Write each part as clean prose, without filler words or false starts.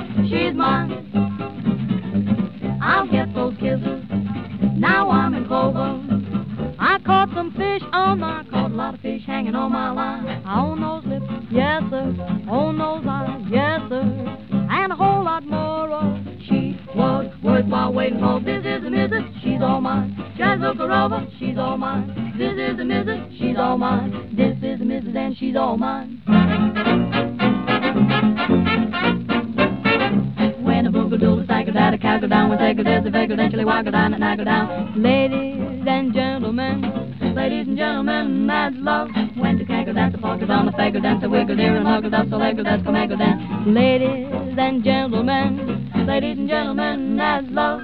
she's mine. I'll get those kisses, now I'm in clover. I caught some fish I caught a lot of fish hanging on my line. On those lips, yes sir, on those eyes, yes sir, and a whole lot more of she was worthwhile waiting for. This is the missus, she's all mine. Just look her over, she's all mine. This is the missus, she's all mine. This is the missus and she's all mine. When a boogle doodle stagger down, a cow go down, when take there's a figure, then chilly waggle down and I go down. Ladies and gentlemen, that's love. When the canker dance, the polka down, the faggot dance, the wiggle there and huggle, that's the leggle, that's come eggle dance. Ladies and gentlemen, that's love.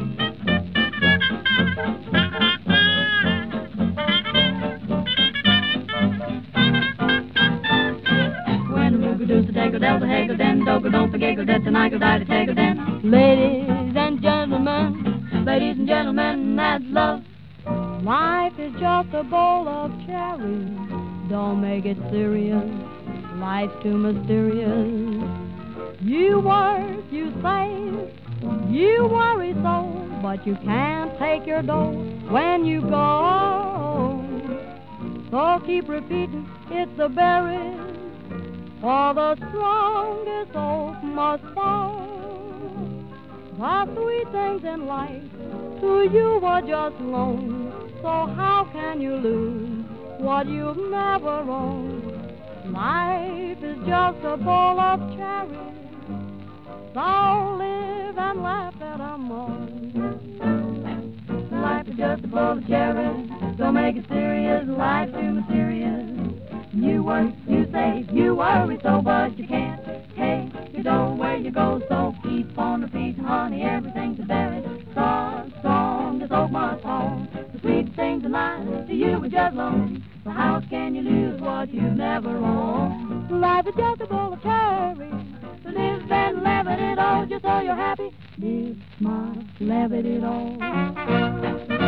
When the roogle does the daggle, there's a haggle, then doggle, don't forget, that's an iggle, die to taggle, then. Ladies and gentlemen, that's love. Life is just a bowl of cherries. Don't make it serious. Life's too mysterious. You work, you save, you worry so, but you can't take your dose when you go. So keep repeating, it's the berries, for the strongest oak must fall. The sweet things in life to you are just loans. So how can you lose what you've never owned? Life is just a bowl of cherries. So live and laugh at a moment. Life is just a bowl of cherries. Don't make it serious. Life's too mysterious. You work, you save, you worry so, but you can't. Hey, you don't where you go, so keep on the feet, honey. Everything's a berry. Strong, this oak must hold. The sweet things in life to you are just loans. So how can you lose what you've never owned? Life is just a bowl of cherries. So live and laugh at it all, just so you're happy. Live, smile, laugh at it all.